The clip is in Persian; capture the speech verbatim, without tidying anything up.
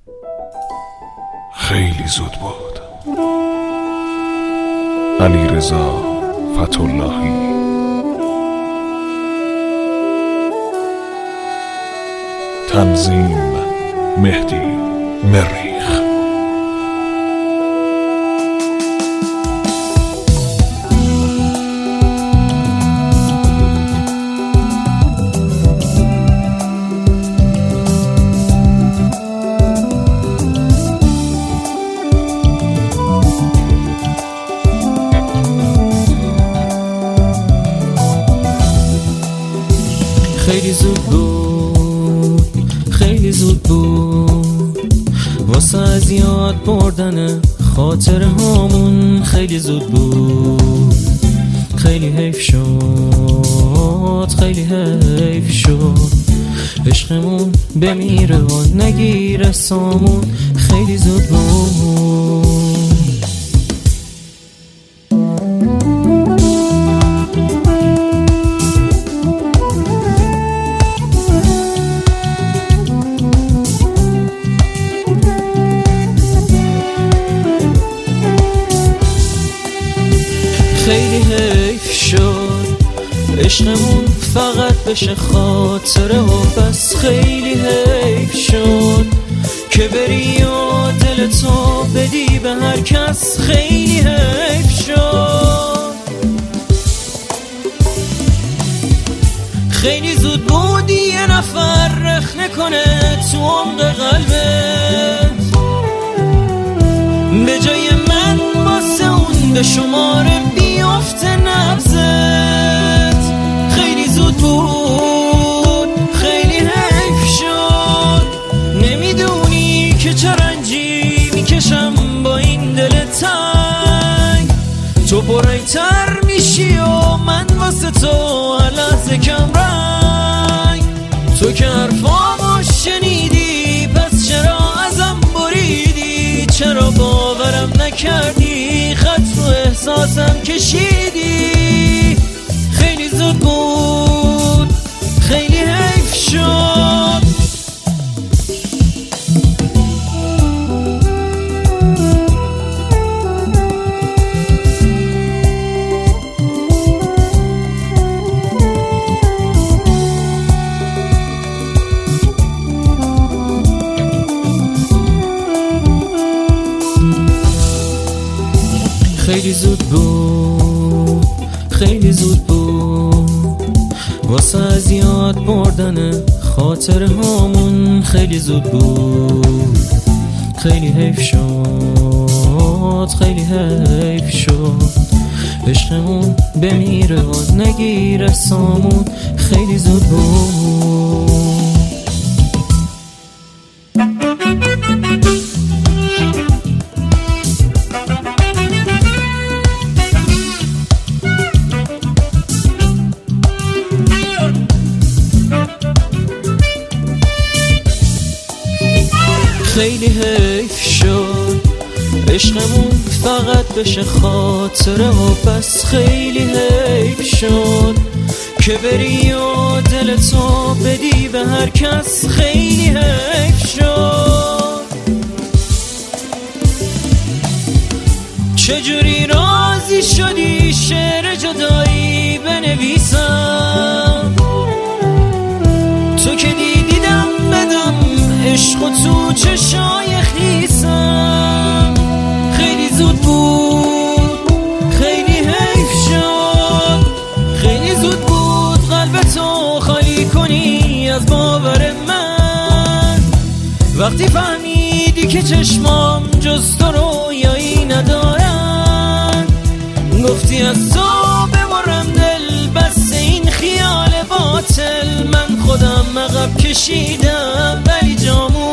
خیلی زود بود. علیرضا فتح‌اللهی. تنظیم مهدی مریخ. خیلی زود بود، خیلی زود بود واسه از یاد بردن خاطره هامون. خیلی زود بود، خیلی حیف شد، خیلی حیف شد عشقمون بمیره و نگیره سامون. خیلی زود بود. خیلی حیف شد عشقمون فقط بشه خاطره و بس. خیلی حیف شد که بری و دلتو بدی به هر کس. خیلی حیف شد. خیلی زود بود یه نفر رخنه کنه تو عمق قلبت به جای من. واسه اون به شماره بیافته نبضت. خیلی زود بود، خیلی حیف شد. نمیدونی که چه رنجی میکشم با این دل تنگ. تو پرایتر میشی و من واسه تو هر لحظه کم رنگ. تو که حرفامو شنیدی پس چرا ازم بریدی؟ چرا باورم نکردی؟ خط رو احساسم کشیدی. خیلی زود بود، خیلی حیف شد. خیلی زود بود، خیلی زود بود واسه از یاد بردن خاطره هامون. خیلی زود بود، خیلی حیف شد، خیلی حیف شد عشقمون بمیره و نگیره سامون. خیلی زود بود. خیلی حیف شد عشقمون فقط بشه خاطره و بس. خیلی حیف شد که بری و دلتو بدی به هر کس. خیلی حیف شد. چجوری راضی شدی شعر جدایی بنویسم؟ تو که دیدیدم بدم عشق و تو چشای خیسم. خیلی زود بود، خیلی حیف شد. خیلی زود بود قلبتو خالی کنی از باور من. وقتی فهمیدی که چشمام جز تو رویایی ندارن. گفتی از تو ببرم دل بس این خیال باطل. من خودم عقب کشیدم ولی جامون